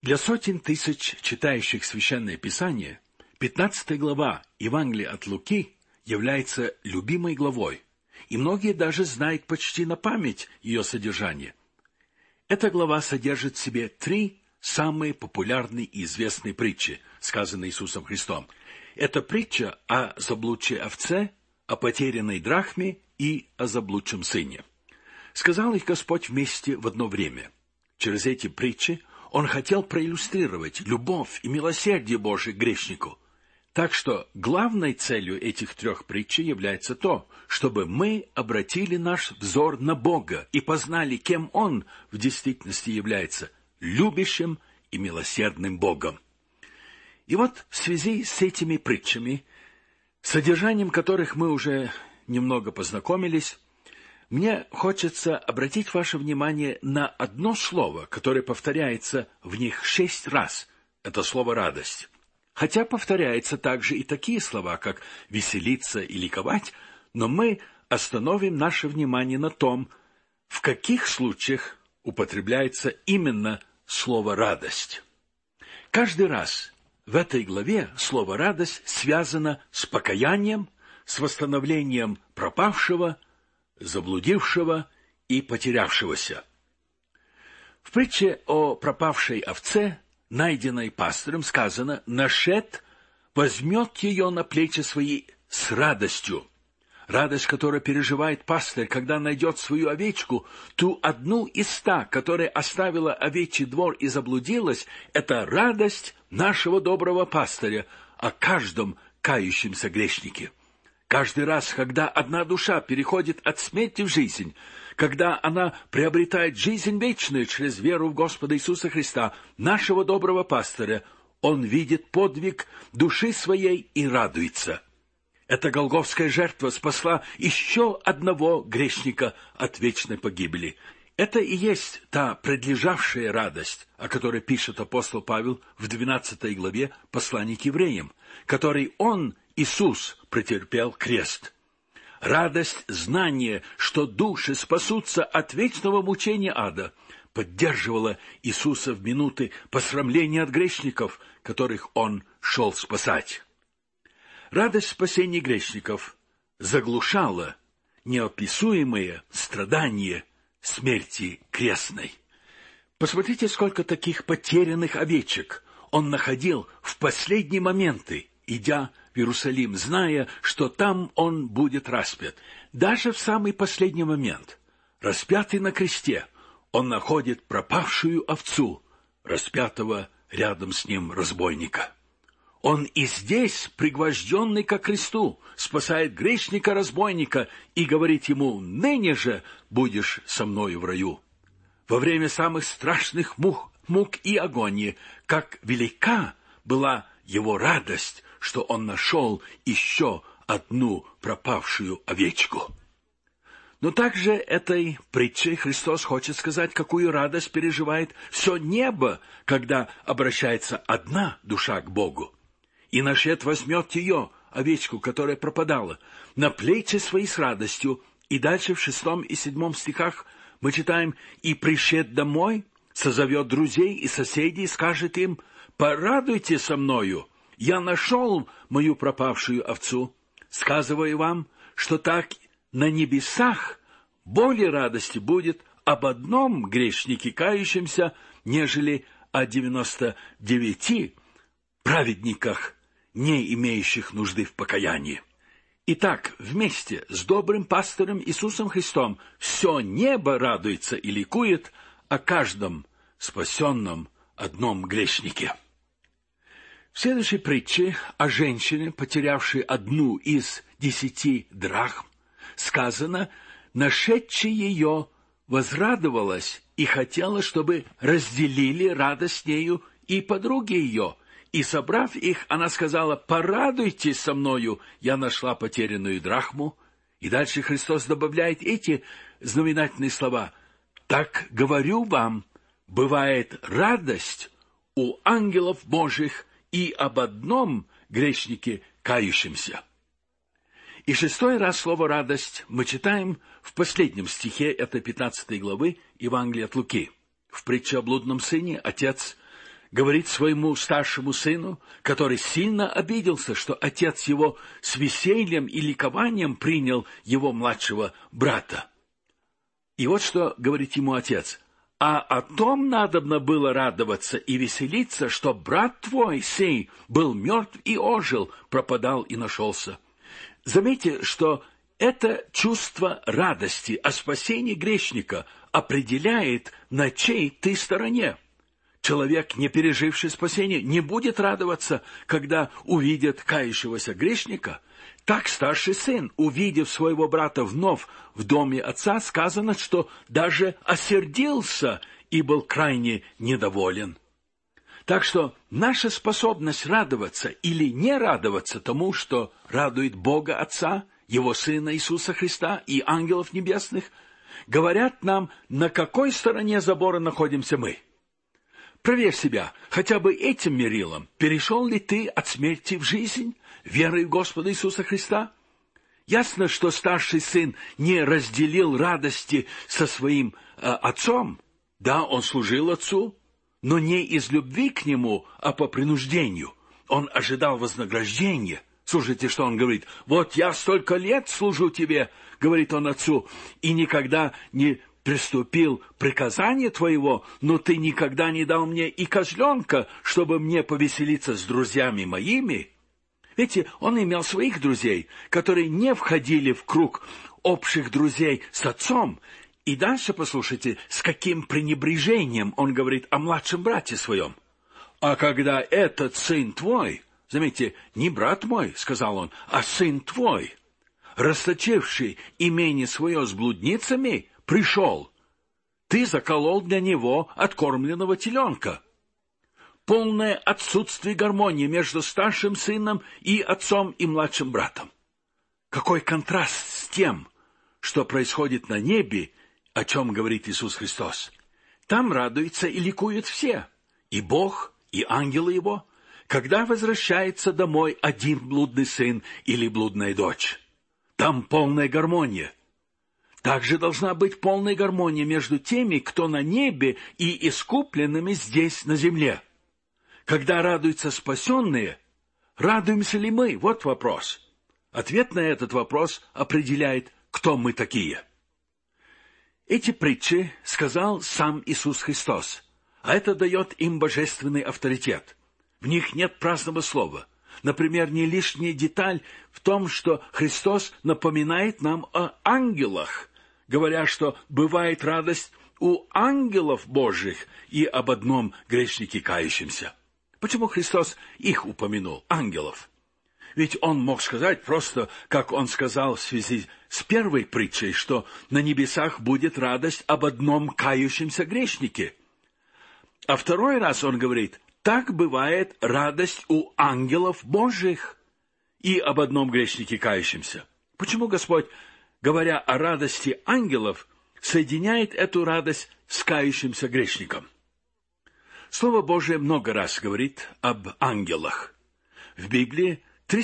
Для сотен тысяч читающих Священное Писание 15 глава Евангелия от Луки является любимой главой, и многие даже знают почти на память ее содержание. Эта глава содержит в себе 3 самые популярные и известные притчи, сказанные Иисусом Христом. Это притча о заблудшей овце, о потерянной драхме и о заблудшем сыне. Сказал их Господь вместе в одно время. Через эти притчи Он хотел проиллюстрировать любовь и милосердие Божие к грешнику. Так что главной целью этих 3 притч является то, чтобы мы обратили наш взор на Бога и познали, кем Он в действительности является – любящим и милосердным Богом. И вот в связи с этими притчами, содержанием которых мы уже немного познакомились, мне хочется обратить ваше внимание на одно слово, которое повторяется в них 6 раз. Это слово «радость». Хотя повторяются также и такие слова, как «веселиться» и «ликовать», но мы остановим наше внимание на том, в каких случаях употребляется именно слово «радость». Каждый раз в этой главе слово «радость» связано с покаянием, с восстановлением пропавшего, заблудившего и потерявшегося. В притче о пропавшей овце, найденной пастырем, сказано: «Нашед возьмет ее на плечи свои с радостью». Радость, которую переживает пастырь, когда найдет свою овечку, ту одну из 100, которая оставила овечий двор и заблудилась, это радость нашего доброго пастыря о каждом кающемся грешнике. Каждый раз, когда одна душа переходит от смерти в жизнь, когда она приобретает жизнь вечную через веру в Господа Иисуса Христа, нашего доброго пастыря, он видит подвиг души своей и радуется. Эта голгофская жертва спасла еще одного грешника от вечной погибели. Это и есть та предлежавшая радость, о которой пишет апостол Павел в 12 главе послания к евреям, которой он, Иисус, претерпел крест. Радость знания, что души спасутся от вечного мучения ада, поддерживала Иисуса в минуты посрамления от грешников, которых Он шел спасать. Радость спасения грешников заглушала неописуемые страдания смерти крестной. Посмотрите, сколько таких потерянных овечек Он находил в последние моменты, идя в Иерусалим, зная, что там Он будет распят. Даже в самый последний момент, распятый на кресте, Он находит пропавшую овцу, распятого рядом с Ним разбойника. Он и здесь, пригвожденный ко кресту, спасает грешника-разбойника и говорит ему: «Ныне же будешь со мною в раю». Во время самых страшных мук и агонии, как велика была его радость, что он нашел еще одну пропавшую овечку. Но также этой притчей Христос хочет сказать, какую радость переживает все небо, когда обращается одна душа к Богу. «И нашед возьмет ее, овечку, которая пропадала, на плечи свои с радостью». И дальше в 6 и 7 стихах мы читаем: «И пришед домой, созовет друзей и соседей, скажет им: порадуйте со мною, я нашел мою пропавшую овцу. Сказываю вам, что так на небесах более радости будет об одном грешнике кающемся, нежели о 99 праведниках, не имеющих нужды в покаянии». Итак, вместе с добрым пастырем Иисусом Христом все небо радуется и ликует о каждом спасенном одном грешнике. В следующей притче о женщине, потерявшей одну из 10 драхм, сказано: «Нашедшая ее возрадовалась и хотела, чтобы разделили радость с нею и подруги ее. И, собрав их, она сказала: порадуйтесь со мною, я нашла потерянную драхму». И дальше Христос добавляет эти знаменательные слова: «Так говорю вам, бывает радость у ангелов Божьих и об одном грешнике кающемся». И 6 раз слово «радость» мы читаем в последнем стихе этой 15 главы Евангелия от Луки. В притче о блудном сыне отец говорит своему старшему сыну, который сильно обиделся, что отец его с весельем и ликованием принял его младшего брата. И вот что говорит ему отец. «А о том надобно было радоваться и веселиться, что брат твой, сей, был мертв и ожил, пропадал и нашелся». Заметьте, что это чувство радости о спасении грешника определяет, на чьей ты стороне. Человек, не переживший спасение, не будет радоваться, когда увидит кающегося грешника. Так старший сын, увидев своего брата вновь в доме отца, сказано, что даже осердился и был крайне недоволен. Так что наша способность радоваться или не радоваться тому, что радует Бога Отца, Его Сына Иисуса Христа и ангелов небесных, говорят нам, на какой стороне забора находимся мы. Проверь себя, хотя бы этим мерилом, перешел ли ты от смерти в жизнь, верой в Господа Иисуса Христа? Ясно, что старший сын не разделил радости со своим отцом. Да, он служил отцу, но не из любви к нему, а по принуждению. Он ожидал вознаграждения. Слушайте, что он говорит. «Вот я столько лет служу тебе», — говорит он отцу, «и никогда не приступил приказание твоего, но ты никогда не дал мне и козленка, чтобы мне повеселиться с друзьями моими». Видите, он имел своих друзей, которые не входили в круг общих друзей с отцом. И дальше послушайте, с каким пренебрежением он говорит о младшем брате своем. «А когда этот сын твой», заметьте, не брат мой, сказал он, а сын твой, расточивший имение свое с блудницами, пришел, ты заколол для него откормленного теленка». Полное отсутствие гармонии между старшим сыном и отцом и младшим братом. Какой контраст с тем, что происходит на небе, о чем говорит Иисус Христос. Там радуются и ликуют все, и Бог, и ангелы Его, когда возвращается домой один блудный сын или блудная дочь. Там полная гармония. Также должна быть полная гармония между теми, кто на небе, и искупленными здесь, на земле. Когда радуются спасенные, радуемся ли мы? Вот вопрос. Ответ на этот вопрос определяет, кто мы такие. Эти притчи сказал сам Иисус Христос, а это дает им божественный авторитет. В них нет праздного слова. Например, не лишняя деталь в том, что Христос напоминает нам о ангелах, говоря, что бывает радость у ангелов Божьих и об одном грешнике кающемся. Почему Христос их упомянул, ангелов? Ведь он мог сказать просто, как он сказал в связи с первой притчей, что на небесах будет радость об одном кающемся грешнике. А второй раз он говорит, так бывает радость у ангелов Божьих и об одном грешнике кающемся. Почему Господь, говоря о радости ангелов, соединяет эту радость с кающимся грешником? Слово Божие много раз говорит об ангелах. В Библии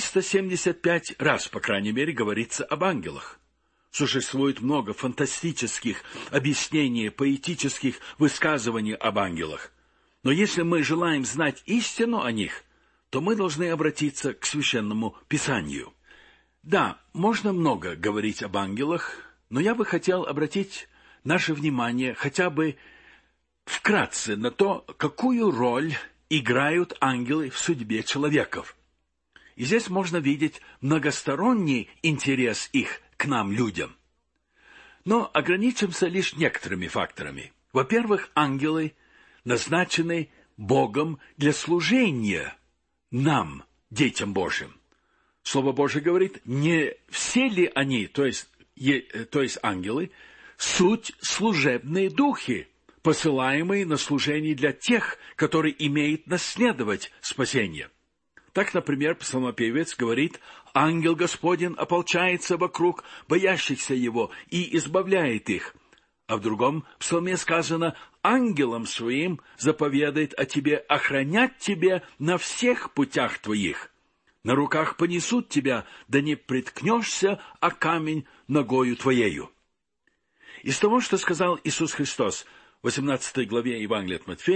375 раз, по крайней мере, говорится об ангелах. Существует много фантастических объяснений, поэтических высказываний об ангелах. Но если мы желаем знать истину о них, то мы должны обратиться к Священному Писанию. Да, можно много говорить об ангелах, но я бы хотел обратить наше внимание хотя бы вкратце на то, какую роль играют ангелы в судьбе человеков. И здесь можно видеть многосторонний интерес их к нам, людям. Но ограничимся лишь некоторыми факторами. Во-первых, ангелы назначены Богом для служения нам, детям Божьим. Слово Божие говорит, не все ли они, то есть ангелы, суть служебные духи, посылаемые на служение для тех, которые имеют наследовать спасение. Так, например, псалмопевец говорит, «Ангел Господень ополчается вокруг боящихся Его и избавляет их». А в другом псалме сказано, «Ангелом своим заповедает о тебе охранять тебя на всех путях твоих. На руках понесут тебя, да не приткнешься о камень ногою твоею». Из того, что сказал Иисус Христос в 18 главе Евангелия от Матфея,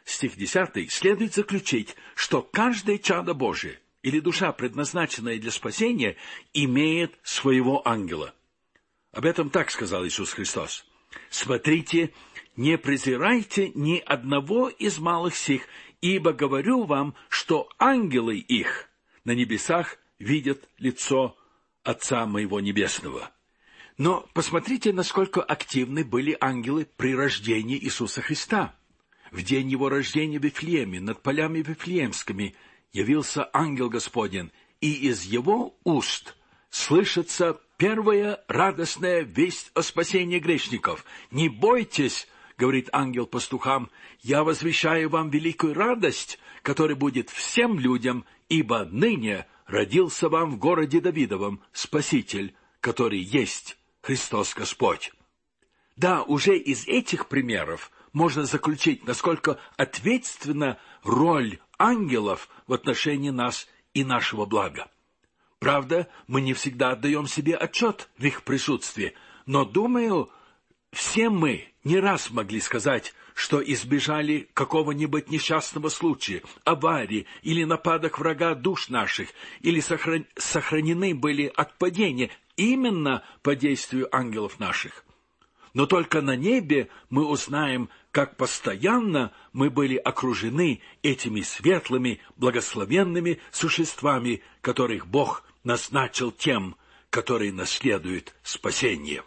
стих 10, следует заключить, что каждое чадо Божие или душа, предназначенная для спасения, имеет своего ангела. Об этом так сказал Иисус Христос. «Смотрите, не презирайте ни одного из малых сих, ибо говорю вам, что ангелы их на небесах видят лицо Отца моего Небесного». Но посмотрите, насколько активны были ангелы при рождении Иисуса Христа. В день его рождения в Вифлееме, над полями Вифлеемскими, явился ангел Господень, и из его уст слышится первая радостная весть о спасении грешников. «Не бойтесь, — говорит ангел пастухам, — я возвещаю вам великую радость, которая будет всем людям, ибо ныне родился вам в городе Давидовом Спаситель, который есть Христос Господь». Да, уже из этих примеров можно заключить, насколько ответственна роль ангелов в отношении нас и нашего блага. Правда, мы не всегда отдаем себе отчет в их присутствии, но, думаю, все мы не раз могли сказать, что избежали какого-нибудь несчастного случая, аварии или нападок врага душ наших, или сохранены были от падения именно по действию ангелов наших. Но только на небе мы узнаем, как постоянно мы были окружены этими светлыми, благословенными существами, которых Бог назначил тем, которые наследуют спасение.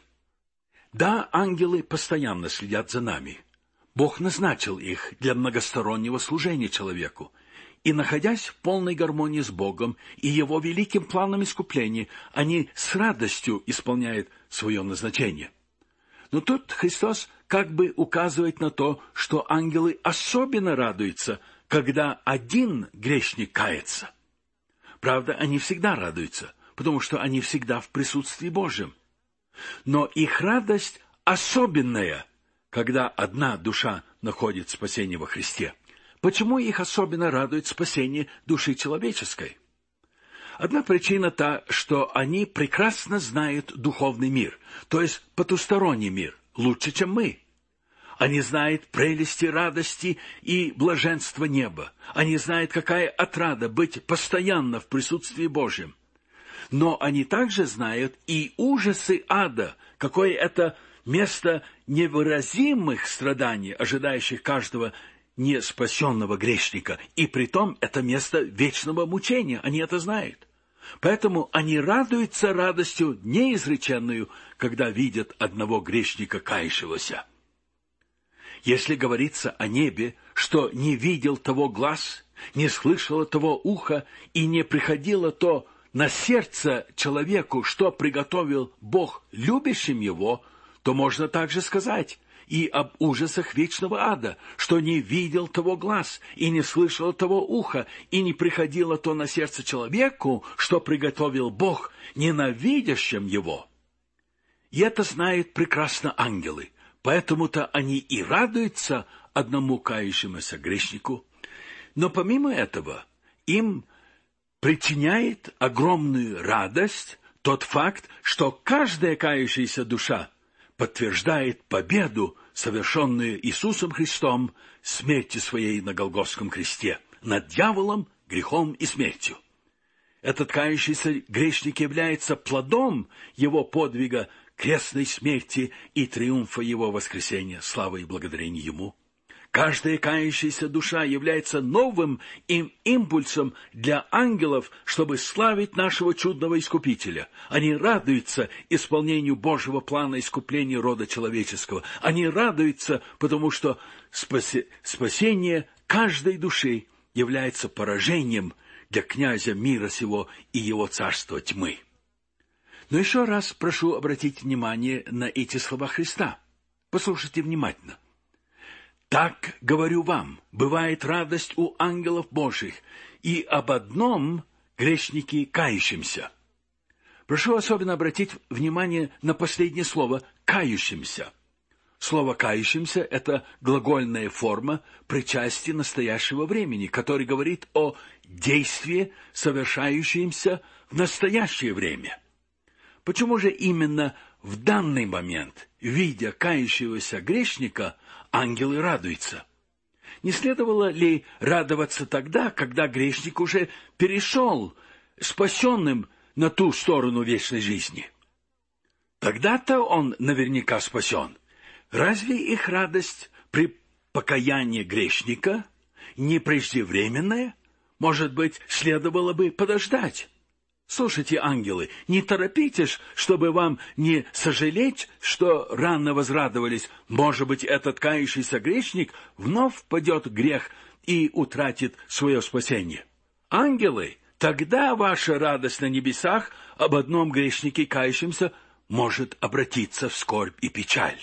Да, ангелы постоянно следят за нами. Бог назначил их для многостороннего служения человеку. И, находясь в полной гармонии с Богом и Его великим планом искупления, они с радостью исполняют свое назначение. Но тут Христос как бы указывает на то, что ангелы особенно радуются, когда один грешник кается. Правда, они всегда радуются, потому что они всегда в присутствии Божьем. Но их радость особенная, когда одна душа находит спасение во Христе. Почему их особенно радует спасение души человеческой? Одна причина та, что они прекрасно знают духовный мир, то есть потусторонний мир, лучше, чем мы. Они знают прелести, радости и блаженства неба. Они знают, какая отрада быть постоянно в присутствии Божьем. Но они также знают и ужасы ада, какое это место невыразимых страданий, ожидающих каждого неспасенного грешника, и притом это место вечного мучения, они это знают. Поэтому они радуются радостью неизреченную, когда видят одного грешника кающегося. Если говорится о небе, что не видел того глаз, не слышало того уха и не приходило то на сердце человеку, что приготовил Бог любящим его, то можно также сказать и об ужасах вечного ада, что не видел того глаз, и не слышало того уха, и не приходило то на сердце человеку, что приготовил Бог ненавидящим его. И это знают прекрасно ангелы, поэтому-то они и радуются одному кающемуся грешнику. Но помимо этого, им причиняет огромную радость тот факт, что каждая кающаяся душа подтверждает победу, совершенную Иисусом Христом, смертью своей на Голгофском кресте, над дьяволом, грехом и смертью. Этот кающийся грешник является плодом его подвига, крестной смерти и триумфа его воскресения, слава и благодарение ему. Каждая кающаяся душа является новым импульсом для ангелов, чтобы славить нашего чудного Искупителя. Они радуются исполнению Божьего плана искупления рода человеческого. Они радуются, потому что спасение каждой души является поражением для князя мира сего и его царства тьмы. Но еще раз прошу обратить внимание на эти слова Христа. Послушайте внимательно. «Так, говорю вам, бывает радость у ангелов Божьих, и об одном грешнике кающимся». Прошу особенно обратить внимание на последнее слово «кающимся». Слово «кающимся» — это глагольная форма причастия настоящего времени, который говорит о действии, совершающемся в настоящее время. Почему же именно в данный момент, видя кающегося грешника, ангелы радуются? не следовало ли радоваться тогда, когда грешник уже перешел спасенным на ту сторону вечной жизни? Тогда-то он наверняка спасен. Разве их радость при покаянии грешника не преждевременная? Может быть, следовало бы подождать? Слушайте, ангелы, не торопитесь, чтобы вам не сожалеть, что рано возрадовались. Может быть, этот кающийся грешник вновь впадет в грех и утратит свое спасение. Ангелы, тогда ваша радость на небесах об одном грешнике кающемся может обратиться в скорбь и печаль.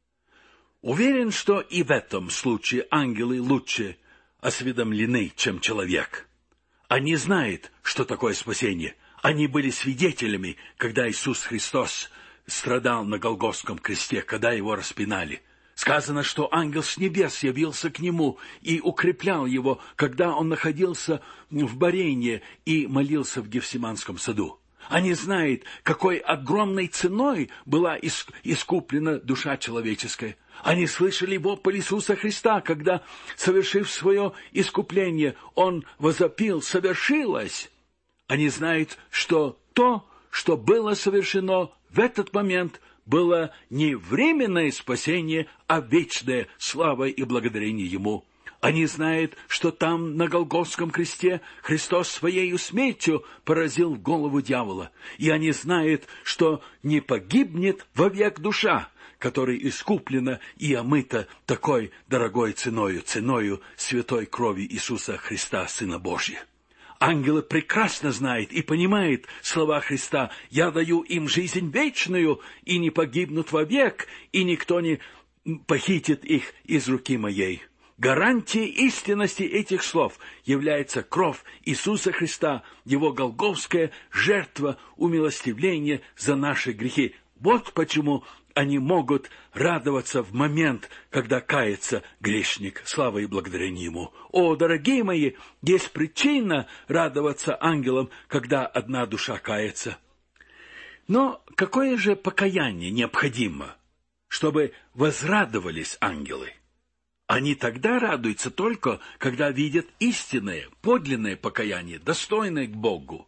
Уверен, что и в этом случае ангелы лучше осведомлены, чем человек. Они знают, что такое спасение. Они были свидетелями, когда Иисус Христос страдал на Голгофском кресте, когда его распинали. Сказано, что ангел с небес явился к нему и укреплял его, когда он находился в борении и молился в Гефсиманском саду. Они знают, какой огромной ценой была искуплена душа человеческая. Они слышали вопль Иисуса Христа, когда, совершив свое искупление, Он возопил: «Совершилось!» Они знают, что то, что было совершено в этот момент, было не временное спасение, а вечная слава и благодарение Ему. Они знают, что там, на Голгофском кресте, Христос своею смертью поразил голову дьявола. И они знают, что не погибнет вовек душа, которая искуплена и омыта такой дорогой ценою святой крови Иисуса Христа, Сына Божия. Ангелы прекрасно знают и понимают слова Христа: «Я даю им жизнь вечную, и не погибнут вовек, и никто не похитит их из руки моей». Гарантией истинности этих слов является кровь Иисуса Христа, Его голгофская жертва умилостивления за наши грехи. Вот почему они могут радоваться в момент, когда кается грешник. Слава и благодарение Ему. О, дорогие мои, есть причина радоваться ангелам, когда одна душа кается. Но какое же покаяние необходимо, чтобы возрадовались ангелы? Они тогда радуются только, когда видят истинное, подлинное покаяние, достойное к Богу.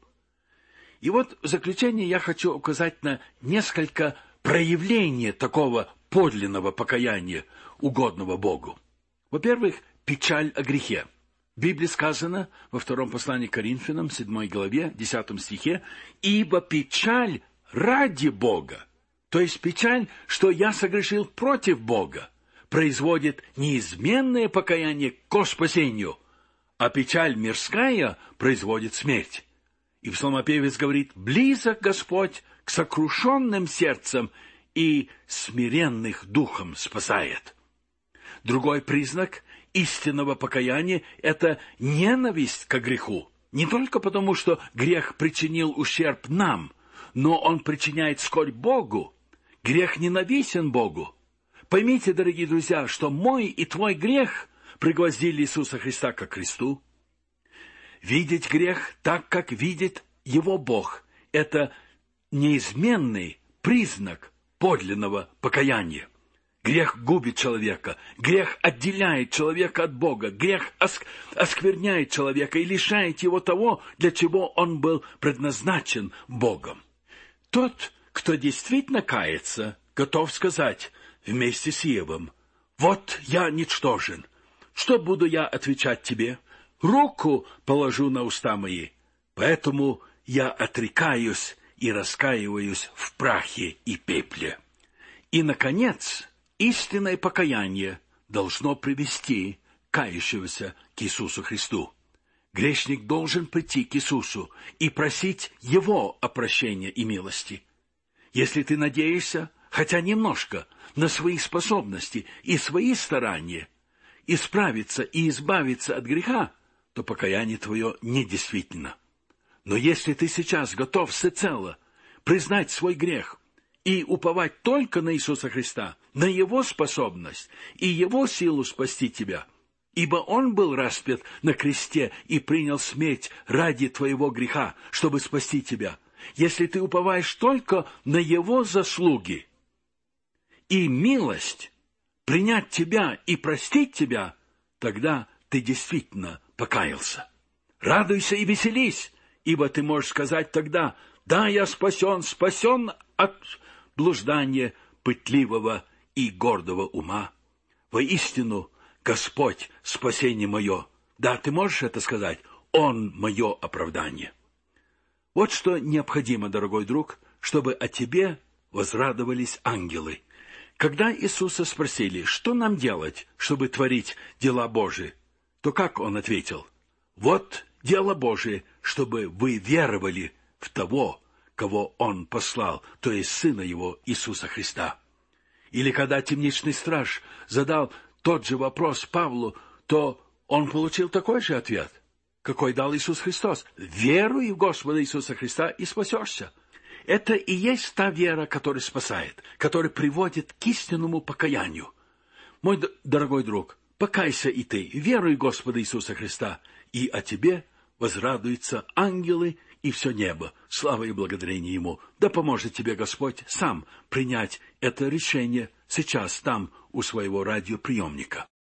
И вот в заключение я хочу указать на несколько проявлений такого подлинного покаяния, угодного Богу. Во-первых, печаль о грехе. В Библии сказано во втором послании к Коринфянам, 7 главе, 10 стихе: «Ибо печаль ради Бога», то есть печаль, что я согрешил против Бога, производит неизменное покаяние ко спасению, а печаль мирская производит смерть. И псалмопевец говорит: «Близок Господь к сокрушенным сердцем и смиренных духом спасает». Другой признак истинного покаяния – это ненависть к греху. Не только потому, что грех причинил ущерб нам, но он причиняет скорбь Богу. Грех ненавистен Богу. Поймите, дорогие друзья, что мой и твой грех пригвоздили Иисуса Христа ко кресту. Видеть грех так, как видит его Бог – это неизменный признак подлинного покаяния. Грех губит человека, грех отделяет человека от Бога, грех оскверняет человека и лишает его того, для чего он был предназначен Богом. Тот, кто действительно кается, готов сказать вместе с Иовом: «Вот я ничтожен. Что буду я отвечать тебе? Руку положу на уста мои. Поэтому я отрекаюсь и раскаиваюсь в прахе и пепле». И, наконец, истинное покаяние должно привести кающегося к Иисусу Христу. Грешник должен прийти к Иисусу и просить Его о прощении и милости. Если ты надеешься, хотя немножко, на свои способности и свои старания исправиться и избавиться от греха, то покаяние твое недействительно. Но если ты сейчас готов всецело признать свой грех и уповать только на Иисуса Христа, на Его способность и Его силу спасти тебя, ибо Он был распят на кресте и принял смерть ради твоего греха, чтобы спасти тебя. Если ты уповаешь только на Его заслуги и милость принять тебя и простить тебя, тогда ты действительно покаялся. Радуйся и веселись, ибо ты можешь сказать тогда: «Да, я спасен от блуждания пытливого и гордого ума. Воистину, Господь — спасение мое». Да, ты можешь это сказать. Он — мое оправдание. Вот что необходимо, дорогой друг, чтобы о тебе возрадовались ангелы. Когда Иисуса спросили, что нам делать, чтобы творить дела Божии, то как Он ответил? Вот дело Божие, чтобы вы веровали в того, кого Он послал, то есть Сына Его, Иисуса Христа. Или когда темничный страж задал тот же вопрос Павлу, то он получил такой же ответ, какой дал Иисус Христос. «Веруй в Господа Иисуса Христа и спасешься». Это и есть та вера, которая спасает, которая приводит к истинному покаянию. Мой дорогой друг, покайся и ты, веруй в Господа Иисуса Христа, и о тебе возрадуются ангелы и все небо. Слава и благодарение Ему. Да поможет тебе Господь сам принять это решение сейчас там у своего радиоприемника.